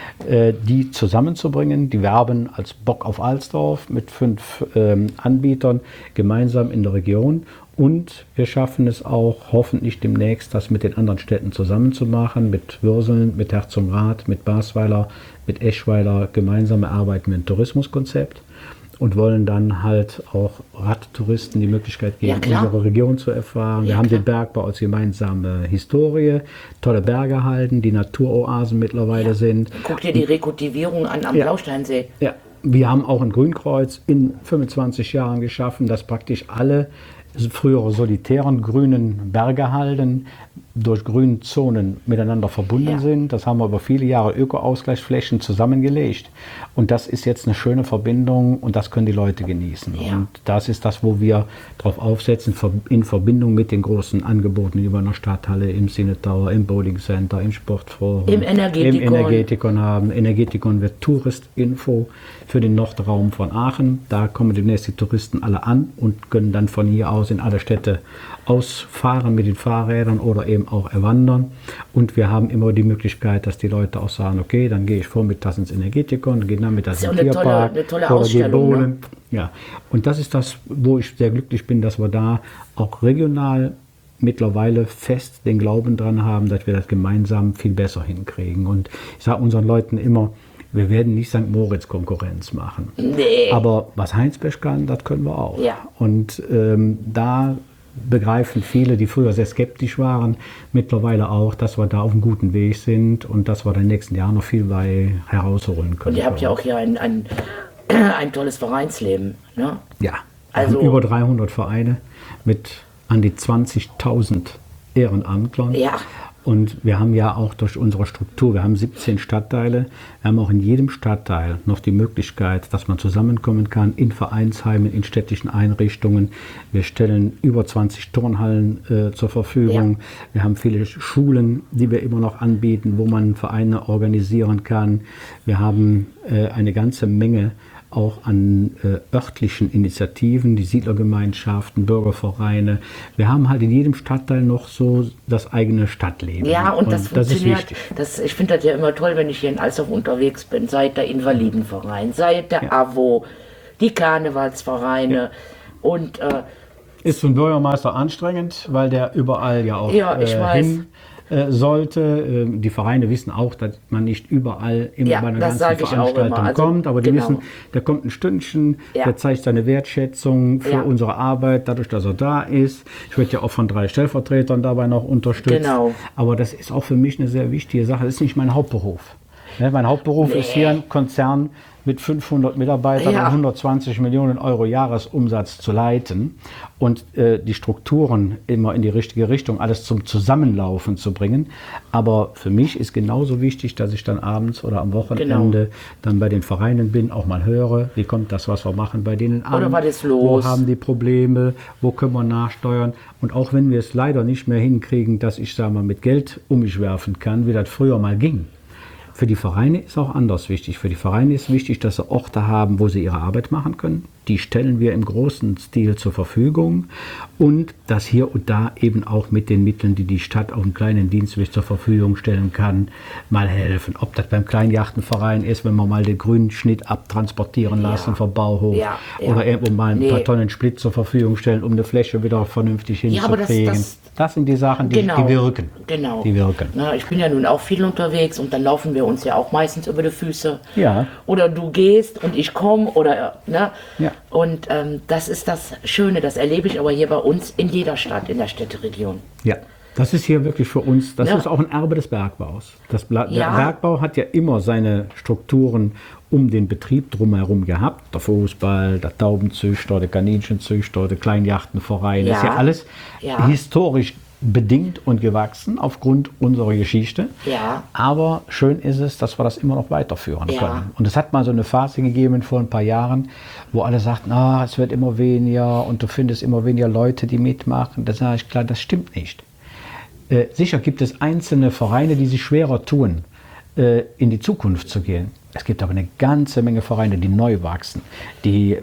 Die zusammenzubringen, die werben als Bock auf Alsdorf mit 5 Anbietern gemeinsam in der Region. Und wir schaffen es auch hoffentlich demnächst, das mit den anderen Städten zusammenzumachen, mit Würseln, mit Herzogenrath, mit Basweiler, mit Eschweiler. Gemeinsam erarbeiten wir ein Tourismuskonzept und wollen dann halt auch Radtouristen die Möglichkeit geben, unsere Region zu erfahren. Wir haben den Bergbau als gemeinsame Historie, tolle Berge halten, die Naturoasen mittlerweile sind. Guck dir die Rekultivierung an am Blausteinsee. Ja, wir haben auch ein Grünkreuz in 25 Jahren geschaffen, das praktisch alle frühere solitären grünen Bergehalden durch Grünzonen miteinander verbunden sind. Das haben wir über viele Jahre Öko-Ausgleichsflächen zusammengelegt. Und das ist jetzt eine schöne Verbindung und das können die Leute genießen. Ja. Und das ist das, wo wir drauf aufsetzen, in Verbindung mit den großen Angeboten, die wir in der Stadthalle, im Cinetower, im Bowling Center, im Sportforum, im Energetikon haben. Energetikon wird Touristinfo für den Nordraum von Aachen. Da kommen demnächst die Touristen alle an und können dann von hier aus in alle Städte ausfahren mit den Fahrrädern oder eben trotzdem auch erwandern. Und wir haben immer die Möglichkeit, dass die Leute auch sagen, okay, dann gehe ich vormittags ins Energetikon, gehe nachmittags in den Tierpark. Eine tolle Ausstellung, ne? Ja, und das ist das, wo ich sehr glücklich bin, dass wir da auch regional mittlerweile fest den Glauben dran haben, dass wir das gemeinsam viel besser hinkriegen. Und ich sage unseren Leuten immer, wir werden nicht St. Moritz Konkurrenz machen. Nee. Aber was Heinsberg kann, das können wir auch. Ja. Und da begreifen viele, die früher sehr skeptisch waren, mittlerweile auch, dass wir da auf einem guten Weg sind und dass wir in den nächsten Jahren noch viel bei herausholen können. Und ihr habt ja auch hier ein tolles Vereinsleben. Ne? Ja, Also über 300 Vereine mit an die 20.000 Ehrenamtlern. Ja. Und wir haben ja auch durch unsere Struktur, wir haben 17 Stadtteile, wir haben auch in jedem Stadtteil noch die Möglichkeit, dass man zusammenkommen kann in Vereinsheimen, in städtischen Einrichtungen. Wir stellen über 20 Turnhallen zur Verfügung. Ja. Wir haben viele Schulen, die wir immer noch anbieten, wo man Vereine organisieren kann. Wir haben eine ganze Menge auch an örtlichen Initiativen, die Siedlergemeinschaften, Bürgervereine. Wir haben halt in jedem Stadtteil noch so das eigene Stadtleben. Ja, und das funktioniert. Ist wichtig. Ich finde das ja immer toll, wenn ich hier in Alsdorf unterwegs bin. Sei der Invalidenverein, sei der AWO, die Karnevalsvereine. Ja. Und ist für einen Bürgermeister anstrengend, weil der überall ja auch ich weiß. hin sollte. Die Vereine wissen auch, dass man nicht überall immer bei einer ganzen Veranstaltung kommt, aber die wissen, der kommt ein Stündchen, der zeigt seine Wertschätzung für unsere Arbeit, dadurch, dass er da ist. Ich werde ja auch von 3 Stellvertretern dabei noch unterstützt. Genau. Aber das ist auch für mich eine sehr wichtige Sache. Das ist nicht mein Hauptberuf. Ja, mein Hauptberuf ist hier ein Konzern mit 500 Mitarbeitern und 120 Millionen Euro Jahresumsatz zu leiten und die Strukturen immer in die richtige Richtung, alles zum Zusammenlaufen zu bringen. Aber für mich ist genauso wichtig, dass ich dann abends oder am Wochenende dann bei den Vereinen bin, auch mal höre, wie kommt das, was wir machen bei denen an, oder was ist los? Wo haben die Probleme, wo können wir nachsteuern. Und auch wenn wir es leider nicht mehr hinkriegen, dass ich, sag mal, mit Geld um mich werfen kann, wie das früher mal ging. Für die Vereine ist auch anders wichtig. Für die Vereine ist wichtig, dass sie Orte haben, wo sie ihre Arbeit machen können. Die stellen wir im großen Stil zur Verfügung. Und dass hier und da eben auch mit den Mitteln, die die Stadt auf einem kleinen Dienstweg zur Verfügung stellen kann, mal helfen. Ob das beim Kleinjachtenverein ist, wenn wir mal den grünen Schnitt abtransportieren lassen vom Bauhof. Oder irgendwo mal ein paar Tonnen Split zur Verfügung stellen, um eine Fläche wieder vernünftig hinzukriegen. Das sind die Sachen, die wirken. Genau. Die wirken. Na, ich bin ja nun auch viel unterwegs und dann laufen wir uns ja auch meistens über die Füße. Ja. Oder du gehst und ich komme oder ne. Ja. Und das ist das Schöne, das erlebe ich aber hier bei uns in jeder Stadt, in der Städteregion. Ja. Das ist hier wirklich für uns, das ist auch ein Erbe des Bergbaus. Der Bergbau hat ja immer seine Strukturen um den Betrieb drumherum gehabt. Der Fußball, der Taubenzüchter, der Kaninchenzüchter, der Kleinjachtenverein. Das ist ja alles historisch bedingt und gewachsen aufgrund unserer Geschichte. Ja. Aber schön ist es, dass wir das immer noch weiterführen können. Und es hat mal so eine Phase gegeben vor ein paar Jahren, wo alle sagten, es wird immer weniger und du findest immer weniger Leute, die mitmachen. Da sage ich, klar, das stimmt nicht. Sicher gibt es einzelne Vereine, die sich schwerer tun, in die Zukunft zu gehen. Es gibt aber eine ganze Menge Vereine, die neu wachsen, die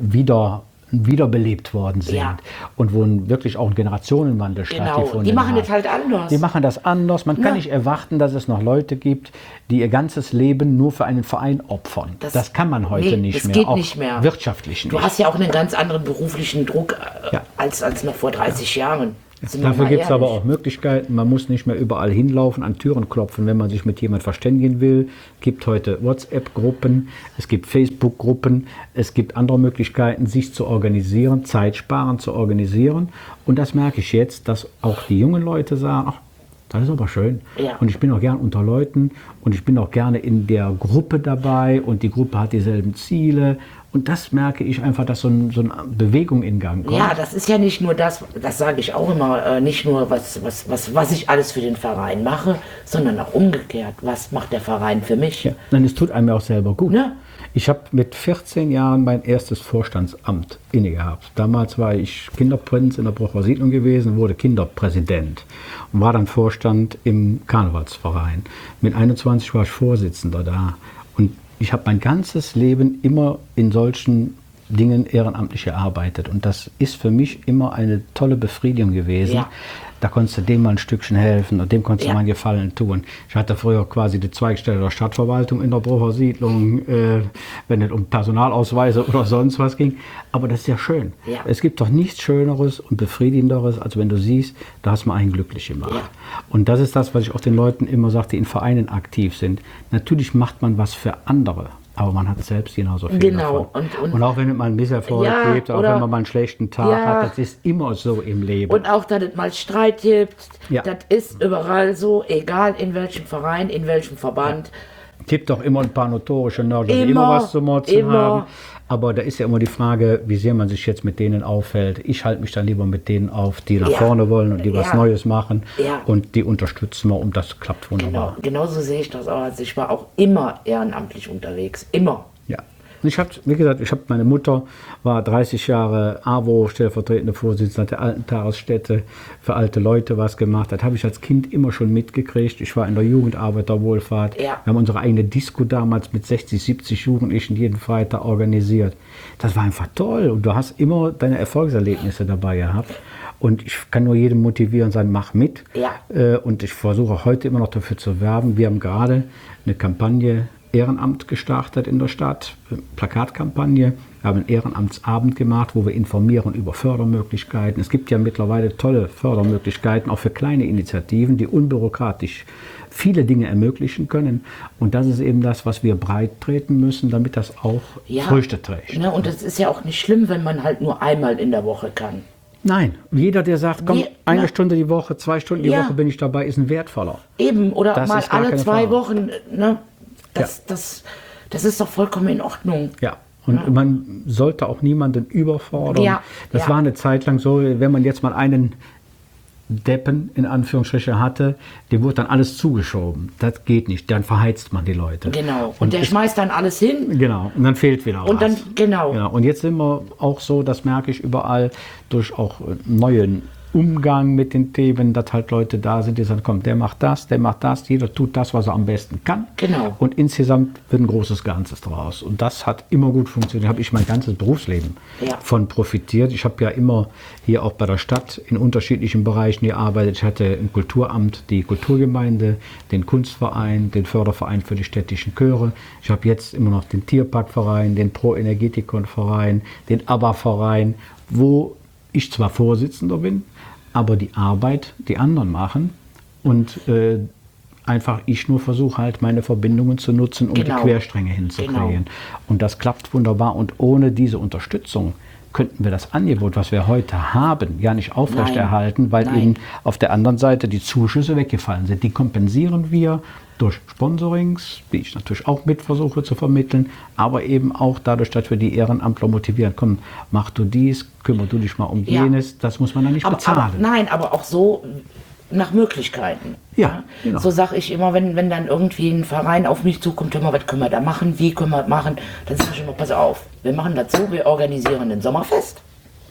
wiederbelebt worden sind und wo wirklich auch ein Generationenwandel stattgefunden hat. Die machen das halt anders. Die machen das anders. Man kann nicht erwarten, dass es noch Leute gibt, die ihr ganzes Leben nur für einen Verein opfern. Das kann man heute nicht mehr. Das geht nicht mehr. Wirtschaftlich nicht. Du hast ja auch einen ganz anderen beruflichen Druck als noch vor 30 Jahren. Dafür gibt es aber auch Möglichkeiten. Man muss nicht mehr überall hinlaufen, an Türen klopfen, wenn man sich mit jemand verständigen will. Es gibt heute WhatsApp-Gruppen, es gibt Facebook-Gruppen, es gibt andere Möglichkeiten, sich zu organisieren, zeitsparend zu organisieren. Und das merke ich jetzt, dass auch die jungen Leute sagen, ach, das ist aber schön. Ja. Und ich bin auch gern unter Leuten und ich bin auch gerne in der Gruppe dabei und die Gruppe hat dieselben Ziele. Und das merke ich einfach, dass so eine Bewegung in Gang kommt. Ja, das ist ja nicht nur das sage ich auch immer, nicht nur, was ich alles für den Verein mache, sondern auch umgekehrt. Was macht der Verein für mich? Ja, dann es tut einem ja auch selber gut. Ne? Ich habe mit 14 Jahren mein erstes Vorstandsamt inne gehabt. Damals war ich Kinderprinz in der Brocher Siedlung gewesen, wurde Kinderpräsident und war dann Vorstand im Karnevalsverein. Mit 21 war ich Vorsitzender da. Und ich habe mein ganzes Leben immer in solchen Dingen ehrenamtlich gearbeitet. Und das ist für mich immer eine tolle Befriedigung gewesen. Ja. Da konntest du dem mal ein Stückchen helfen und dem konntest du Ja. mal einen Gefallen tun. Ich hatte früher quasi die Zweigstelle der Stadtverwaltung in der Brucher Siedlung, wenn es um Personalausweise oder sonst was ging. Aber das ist ja schön. Ja. Es gibt doch nichts Schöneres und Befriedigenderes, als wenn du siehst, da hast du mal einen glücklich gemacht. Ja. Und das ist das, was ich auch den Leuten immer sage, die in Vereinen aktiv sind. Natürlich macht man was für andere. Aber man hat selbst genauso viel Genau. davon. Und auch wenn es mal einen Misserfolg Ja, gibt, auch oder- wenn man mal einen schlechten Tag Ja. hat, das ist immer so im Leben. Und auch, dass es mal Streit gibt, Ja. das ist überall so, egal in welchem Verein, in welchem Verband. Gibt doch immer ein paar notorische Nörgler, die Immer, immer was zu motzen immer. haben. Aber da ist ja immer die Frage, wie sehr man sich jetzt mit denen auffällt. Ich halte mich dann lieber mit denen auf, die nach Ja. vorne wollen und die was Ja. Neues machen. Ja. Und die unterstützen wir und das klappt wunderbar. Genau, genauso sehe ich das auch. Also ich war auch immer ehrenamtlich unterwegs. Immer. Ja. Und ich habe, wie gesagt, meine Mutter war 30 Jahre AWO, stellvertretende Vorsitzende der alten Tagesstätte, für alte Leute was gemacht. Das habe ich als Kind immer schon mitgekriegt. Ich war in der Jugendarbeiterwohlfahrt. Ja. Wir haben unsere eigene Disco damals mit 60, 70 Jugendlichen jeden Freitag organisiert. Das war einfach toll. Und du hast immer deine Erfolgserlebnisse dabei gehabt. Und ich kann nur jedem motivieren und sagen, mach mit. Ja. Und ich versuche auch heute immer noch dafür zu werben. Wir haben gerade eine Kampagne Ehrenamt gestartet in der Stadt, Plakatkampagne. Wir haben einen Ehrenamtsabend gemacht, wo wir informieren über Fördermöglichkeiten. Es gibt ja mittlerweile tolle Fördermöglichkeiten, auch für kleine Initiativen, die unbürokratisch viele Dinge ermöglichen können. Und das ist eben das, was wir breit treten müssen, damit das auch Früchte trägt. Ne, und es ist ja auch nicht schlimm, wenn man halt nur einmal in der Woche kann. Nein, jeder, der sagt, komm, Nee, eine na. Stunde die Woche, 2 Stunden die Ja. Woche bin ich dabei, ist ein wertvoller. Eben, oder Das mal ist gar alle keine 2 Frage. Wochen. Ne? Das ist doch vollkommen in Ordnung. Ja, und man sollte auch niemanden überfordern. Ja, Das ja. war eine Zeit lang so, wenn man jetzt mal einen Deppen in Anführungsstrichen hatte, dem wurde dann alles zugeschoben. Das geht nicht, dann verheizt man die Leute. Genau. Und der schmeißt dann alles hin. Genau, und dann fehlt wieder Und was. dann, genau. Ja, und jetzt sind wir auch so, das merke ich überall, durch auch neuen Umgang mit den Themen, dass halt Leute da sind, die sagen, komm, der macht das, jeder tut das, was er am besten kann. Genau. Und insgesamt wird ein großes Ganzes draus. Und das hat immer gut funktioniert. Da habe ich mein ganzes Berufsleben Ja. von profitiert. Ich habe ja immer hier auch bei der Stadt in unterschiedlichen Bereichen gearbeitet. Ich hatte im Kulturamt die Kulturgemeinde, den Kunstverein, den Förderverein für die städtischen Chöre. Ich habe jetzt immer noch den Tierparkverein, den Pro-Energetikon-Verein, den ABBA-Verein, wo ich zwar Vorsitzender bin, aber die Arbeit die anderen machen und einfach ich nur versuche halt meine Verbindungen zu nutzen, um Genau. die Querstränge hinzukriegen. Genau. Und das klappt wunderbar und ohne diese Unterstützung könnten wir das Angebot, was wir heute haben, ja nicht aufrechterhalten, weil Nein. eben auf der anderen Seite die Zuschüsse weggefallen sind. Die kompensieren wir durch Sponsorings, die ich natürlich auch mit versuche zu vermitteln, aber eben auch dadurch, dass wir die Ehrenamtler motivieren. Komm, mach du dies, kümmere du dich mal um Ja. jenes, das muss man dann nicht bezahlen. Aber auch so nach Möglichkeiten. Ja, genau. So sage ich immer, wenn dann irgendwie ein Verein auf mich zukommt, hör mal, was können wir da machen, wie können wir das machen, dann sage ich immer, pass auf, wir machen das so, wir organisieren ein Sommerfest.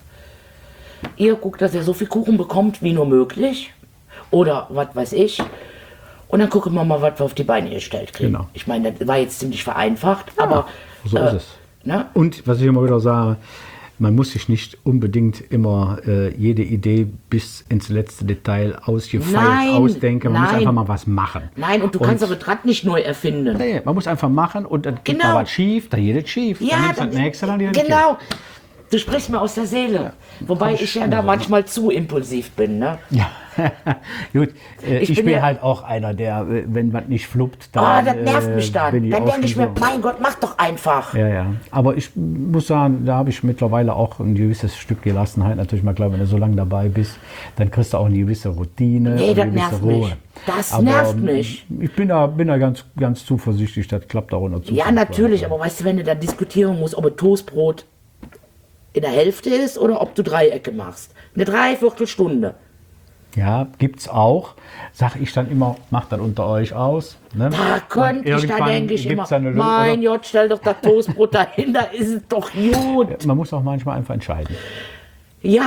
Ihr guckt, dass ihr so viel Kuchen bekommt, wie nur möglich. Oder was weiß ich. Und dann gucken wir mal, was wir auf die Beine gestellt kriegen. Genau. Ich meine, das war jetzt ziemlich vereinfacht, aber so ist es. Ne? Und was ich immer wieder sage, man muss sich nicht unbedingt immer jede Idee bis ins letzte Detail ausgefeilt Nein, ausdenken. Man muss nein. einfach mal was machen. Nein, und du kannst aber das Rad nicht neu erfinden. Nee, man muss einfach machen und dann geht Genau. mal was schief, dann geht es schief. dann nimmst du das nächste, dann geht es genau. Du sprichst mir aus der Seele. Wobei ich ja da manchmal zu impulsiv bin. Ne? Ja, gut. Ich bin bin ja- halt auch einer, der, wenn was nicht fluppt, dann Das nervt mich dann. bin ich Dann denke ich mir, ausgesucht. mein Gott, mach doch einfach. Ja, ja. Aber ich muss sagen, da habe ich mittlerweile auch ein gewisses Stück Gelassenheit. Natürlich, mal klar, wenn du so lange dabei bist, dann kriegst du auch eine gewisse Routine. Nee, eine das gewisse nervt Ruhe. mich. Das Aber, nervt mich. Ich bin da ganz zuversichtlich, das klappt auch unter Ja, natürlich, aber weißt du, wenn du da diskutieren musst, ob ein Toastbrot in der Hälfte ist oder ob du Dreiecke machst. Eine Dreiviertelstunde. Ja, gibt's auch. Sag ich dann immer, macht dann unter euch aus. Ne? Da könnte ich, da Irgendwann denke ich immer, gibt's dann eine Lösung, mein oder? Gott, stell doch das Toastbrot dahin, da ist es doch gut. Man muss auch manchmal einfach entscheiden. Ja,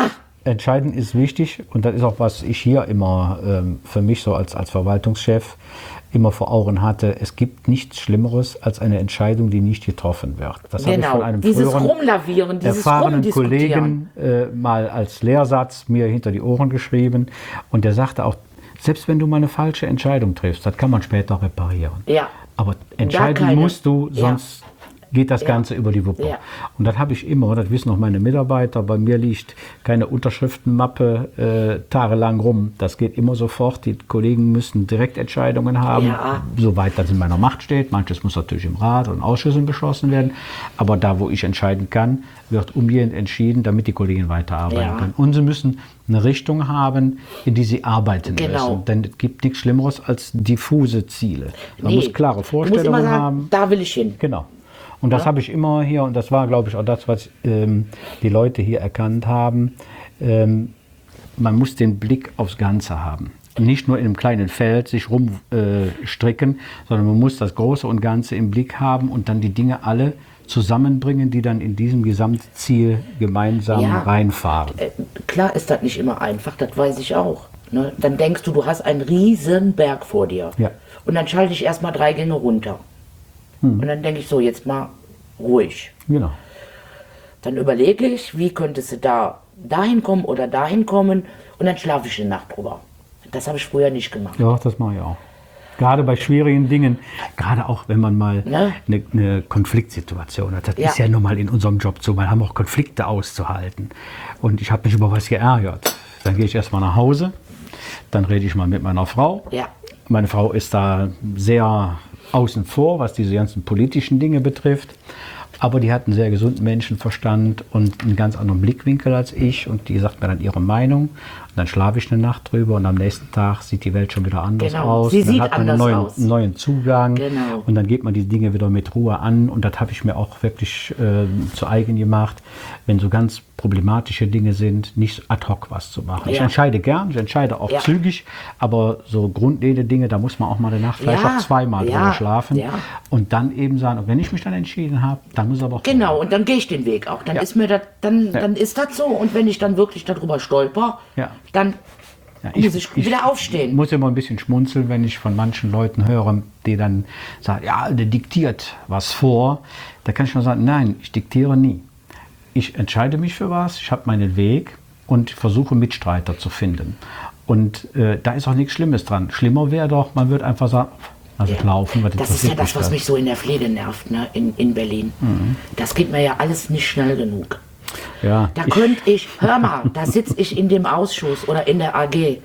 entscheidend ist wichtig, und das ist auch, was ich hier immer für mich so als Verwaltungschef immer vor Augen hatte, es gibt nichts Schlimmeres als eine Entscheidung, die nicht getroffen wird. Das habe ich von einem dieses früheren Rumlavieren, dieses erfahrenen Rumdiskutieren. Kollegen mal als Lehrsatz mir hinter die Ohren geschrieben, und der sagte auch, selbst wenn du mal eine falsche Entscheidung triffst, das kann man später reparieren. Ja. Aber entscheiden musst du, sonst geht das Ganze über die Wuppe. Ja. Und das habe ich immer, das wissen auch meine Mitarbeiter, bei mir liegt keine Unterschriftenmappe tagelang rum. Das geht immer sofort. Die Kollegen müssen Direktentscheidungen haben, soweit das in meiner Macht steht. Manches muss natürlich im Rat und Ausschüssen beschlossen werden. Aber da, wo ich entscheiden kann, wird umgehend entschieden, damit die Kollegen weiterarbeiten können. Und sie müssen eine Richtung haben, in die sie arbeiten müssen. Denn es gibt nichts Schlimmeres als diffuse Ziele. Man muss klare Vorstellungen immer sagen, haben. Da will ich hin. Genau. Und das habe ich immer hier, und das war, glaube ich, auch das, was die Leute hier erkannt haben. Man muss den Blick aufs Ganze haben. Nicht nur in einem kleinen Feld sich rumstricken, sondern man muss das Große und Ganze im Blick haben und dann die Dinge alle zusammenbringen, die dann in diesem Gesamtziel gemeinsam reinfahren. Klar ist das nicht immer einfach, das weiß ich auch. Ne? Dann denkst du hast einen riesen Berg vor dir. Ja. Und dann schalte ich erstmal 3 Gänge runter. Und dann denke ich so, jetzt mal ruhig. Genau. Dann überlege ich, wie könntest du dahin kommen oder dahin kommen, und dann schlafe ich eine Nacht drüber. Das habe ich früher nicht gemacht. Ja, das mache ich auch. Gerade bei schwierigen Dingen, gerade auch wenn man mal eine Konfliktsituation hat. Das ist ja nun mal in unserem Job so, wir haben auch Konflikte auszuhalten. Und ich habe mich über was geärgert. Dann gehe ich erstmal nach Hause, dann rede ich mal mit meiner Frau. Ja. Meine Frau ist da sehr außen vor, was diese ganzen politischen Dinge betrifft. Aber die hat einen sehr gesunden Menschenverstand und einen ganz anderen Blickwinkel als ich. Und die sagt mir dann ihre Meinung. Und dann schlafe ich eine Nacht drüber und am nächsten Tag sieht die Welt schon wieder anders aus. Sie dann sieht hat man einen neuen Zugang. Genau. Und dann geht man die Dinge wieder mit Ruhe an. Und das habe ich mir auch wirklich zu eigen gemacht, wenn so ganz problematische Dinge sind, nicht ad hoc was zu machen. Ich entscheide gern, ich entscheide auch zügig, aber so grundlegende Dinge, da muss man auch mal eine Nacht vielleicht auch zweimal drüber schlafen. Ja. Und dann eben sagen, und wenn ich mich dann entschieden habe, dann muss aber auch... Genau, und dann gehe ich den Weg auch. Dann ist mir das, dann ist das so. Und wenn ich dann wirklich darüber stolper, dann muss ich wieder aufstehen. Ich muss immer ein bisschen schmunzeln, wenn ich von manchen Leuten höre, die dann sagen, ja, der diktiert was vor. Da kann ich nur sagen, nein, ich diktiere nie. Ich entscheide mich für was, ich habe meinen Weg und versuche Mitstreiter zu finden. Und da ist auch nichts Schlimmes dran. Schlimmer wäre doch, man würde einfach sagen, laufen. Das ist ja das, was mich so in der Pflege nervt, ne? in Berlin. Das geht mir ja alles nicht schnell genug. Ja, da könnte ich, hör mal, da sitze ich in dem Ausschuss oder in der AG.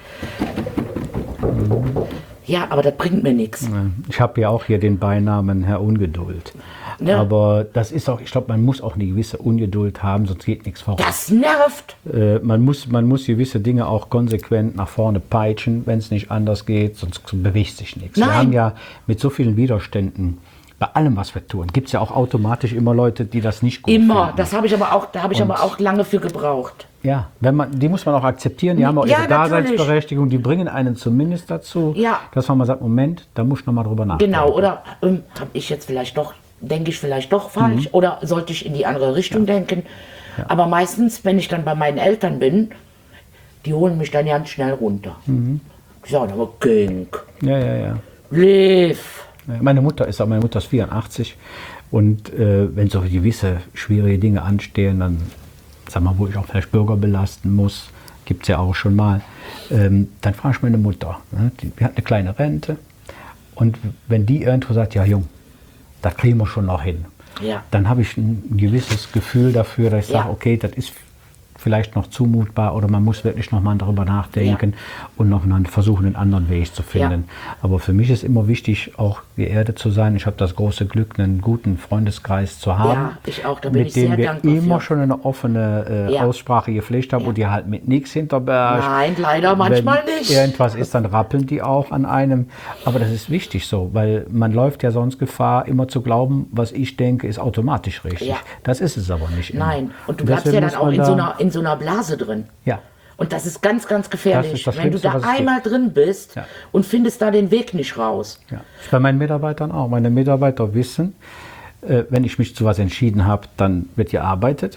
Ja, aber das bringt mir nichts. Ich habe ja auch hier den Beinamen Herr Ungeduld. Ja. Aber das ist auch, ich glaube, man muss auch eine gewisse Ungeduld haben, sonst geht nichts voran. Das nervt! Man muss gewisse Dinge auch konsequent nach vorne peitschen, wenn es nicht anders geht, sonst bewegt sich nichts. Nein. Wir haben ja mit so vielen Widerständen, bei allem, was wir tun, gibt es ja auch automatisch immer Leute, die das nicht gut finden. Das habe ich aber auch, da habe ich aber auch lange für gebraucht. Ja, die muss man auch akzeptieren, die haben auch ihre Daseinsberechtigung, die bringen einen zumindest dazu, dass man mal sagt, Moment, da muss ich noch mal drüber nachdenken. Genau, oder denke ich vielleicht doch falsch, oder sollte ich in die andere Richtung denken. Ja. Aber meistens, wenn ich dann bei meinen Eltern bin, die holen mich dann ganz schnell runter. Ich sage aber, Kink, Liv. Meine Mutter ist 84 und wenn so gewisse schwierige Dinge anstehen, dann, sag mal, wo ich auch vielleicht Bürger belasten muss, gibt es ja auch schon mal, dann frage ich meine Mutter, ne? Die hat eine kleine Rente und wenn die irgendwo sagt, ja Jung, das kriegen wir schon noch hin, dann habe ich ein gewisses Gefühl dafür, dass ich sage, okay, das ist vielleicht noch zumutbar oder man muss wirklich noch mal darüber nachdenken und noch mal versuchen, einen anderen Weg zu finden. Ja. Aber für mich ist immer wichtig, auch geerdet zu sein. Ich habe das große Glück, einen guten Freundeskreis zu haben, ja, ich auch. Da bin ich sehr dankbar mit dem wir immer schon eine offene Aussprache gepflegt haben und die halt mit nichts hinterbergt. Nein, leider manchmal nicht. Wenn irgendwas ist, dann rappeln die auch an einem. Aber das ist wichtig so, weil man läuft ja sonst Gefahr, immer zu glauben, was ich denke, ist automatisch richtig. Ja. Das ist es aber nicht immer. Nein, und du bleibst ja dann auch in so einer Blase drin. Ja. Und das ist ganz, ganz gefährlich, wenn du da einmal drin bist und findest da den Weg nicht raus. Ja. Bei meinen Mitarbeitern auch. Meine Mitarbeiter wissen, wenn ich mich zu was entschieden habe, dann wird gearbeitet.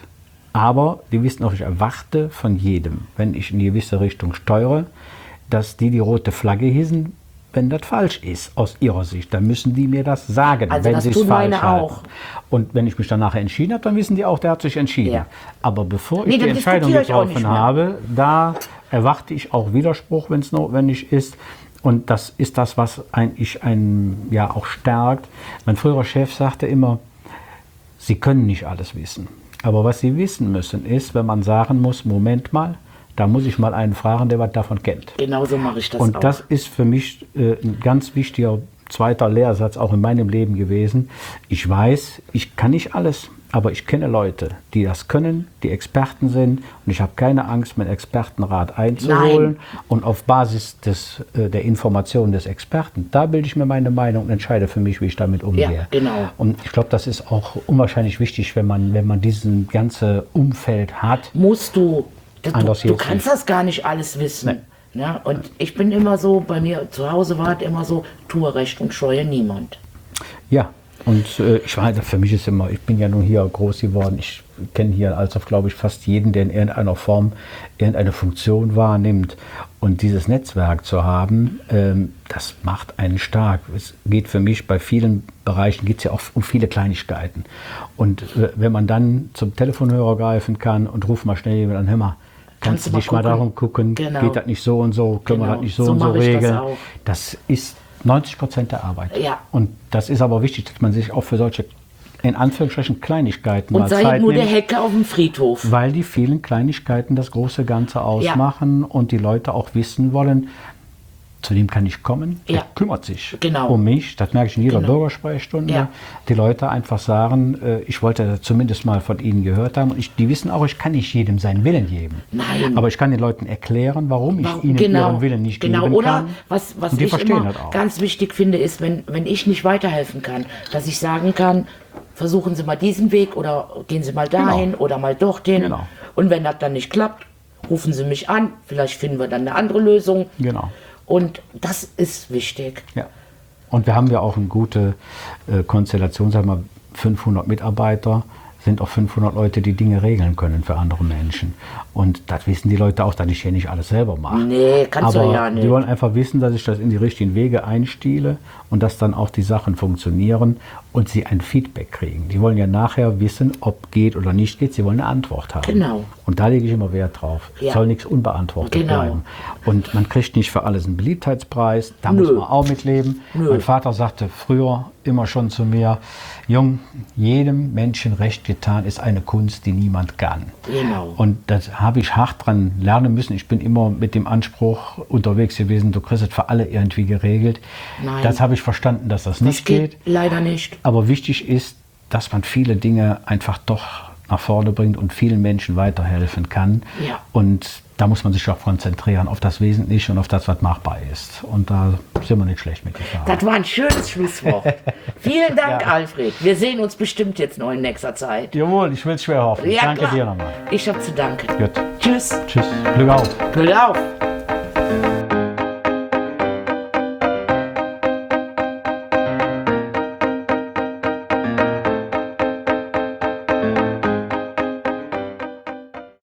Aber die wissen auch, ich erwarte von jedem, wenn ich in eine gewisse Richtung steuere, dass die rote Flagge hissen, wenn das falsch ist aus ihrer Sicht. Dann müssen die mir das sagen, Also wenn das sie es tun falsch meine halten. auch. Und wenn ich mich danach entschieden habe, dann wissen die auch, der hat sich entschieden. Ja. Aber bevor Nee, ich die dann Entscheidung diskutiere ich auch nicht getroffen mehr. habe, da erwarte ich auch Widerspruch, wenn es notwendig ist. Und das ist das, was eigentlich einen ja auch stärkt. Mein früherer Chef sagte immer, Sie können nicht alles wissen. Aber was Sie wissen müssen, ist, wenn man sagen muss, Moment mal, da muss ich mal einen fragen, der was davon kennt. Genauso mache ich das Und auch. das ist für mich ein ganz wichtiger zweiter Lehrsatz auch in meinem Leben gewesen. Ich weiß, ich kann nicht alles, aber ich kenne Leute, die das können, die Experten sind. Und ich habe keine Angst, meinen Expertenrat einzuholen. Nein. Und auf Basis der Informationen des Experten, da bilde ich mir meine Meinung und entscheide für mich, wie ich damit umgehe. Ja, genau. Und ich glaube, das ist auch unwahrscheinlich wichtig, wenn man diesen ganze Umfeld hat. Musst du. Anders Du geht's kannst nicht. das gar nicht alles wissen. Ja, und ich bin immer so, bei mir zu Hause war es immer so, tue Recht und scheue niemand. Ja, und ich meine, für mich ist immer, ich bin ja nun hier groß geworden, ich kenne hier als auf, glaube ich, fast jeden, der in irgendeiner Form irgendeine Funktion wahrnimmt. Und dieses Netzwerk zu haben, das macht einen stark. Es geht für mich bei vielen Bereichen, geht es ja auch um viele Kleinigkeiten. Und wenn man dann zum Telefonhörer greifen kann und ruft mal schnell jemand an, hör mal, kannst du mal nicht mal gucken? darum gucken, Genau. geht das nicht so und so, können wir Genau. das nicht so So und so mache ich das regeln. auch. Das ist 90% der Arbeit. Ja. Und das ist aber wichtig, dass man sich auch für solche, in Anführungsstrichen, Kleinigkeiten Und mal sei Zeit nur der nimmt, Hecke auf dem Friedhof. weil die vielen Kleinigkeiten das große Ganze ausmachen und die Leute auch wissen wollen, zu dem kann ich kommen, Ja. der kümmert sich Genau. um mich. Das merke ich in jeder Genau. Bürgersprechstunde. Ja. Die Leute einfach sagen, ich wollte zumindest mal von Ihnen gehört haben. Und die wissen auch, ich kann nicht jedem seinen Willen geben. Nein. Aber ich kann den Leuten erklären, warum ich ihnen ihren Willen nicht genau. geben Oder kann. was Und die ich verstehen immer das auch. ganz wichtig finde, ist, wenn ich nicht weiterhelfen kann, dass ich sagen kann, versuchen Sie mal diesen Weg oder gehen Sie mal dahin oder mal dorthin. Genau. Und wenn das dann nicht klappt, rufen Sie mich an. Vielleicht finden wir dann eine andere Lösung. Genau. Und das ist wichtig. Ja. Und wir haben ja auch eine gute Konstellation, sagen wir 500 Mitarbeiter, sind auch 500 Leute, die Dinge regeln können für andere Menschen. Und das wissen die Leute auch, dass ich hier nicht alles selber mache. Nee, kannst Aber du ja nicht. die wollen einfach wissen, dass ich das in die richtigen Wege einstiele und dass dann auch die Sachen funktionieren und sie ein Feedback kriegen. Die wollen ja nachher wissen, ob geht oder nicht geht. Sie wollen eine Antwort haben. Genau. Und da lege ich immer Wert drauf. Ja. Soll nichts unbeantwortet Genau. bleiben. Und man kriegt nicht für alles einen Beliebtheitspreis. Da Nö. muss man auch mitleben. Nö. Mein Vater sagte früher immer schon zu mir, Jung, jedem Menschen recht getan ist eine Kunst, die niemand kann. Genau. Und das habe ich hart dran lernen müssen. Ich bin immer mit dem Anspruch unterwegs gewesen, du kriegst es für alle irgendwie geregelt. Nein. Das habe ich verstanden, dass das nicht geht. Leider nicht. Aber wichtig ist, dass man viele Dinge einfach doch nach vorne bringt und vielen Menschen weiterhelfen kann. Ja. Und da muss man sich auch konzentrieren auf das Wesentliche und auf das, was machbar ist. Und da sind wir nicht schlecht mitgefahren. Das war ein schönes Schlusswort. Vielen Dank, Alfred. Wir sehen uns bestimmt jetzt noch in nächster Zeit. Jawohl, ich will es schwer hoffen. Ja, Danke klar. dir nochmal. Ich habe zu danken. Gut. Tschüss. Tschüss. Glück auf. Glück auf.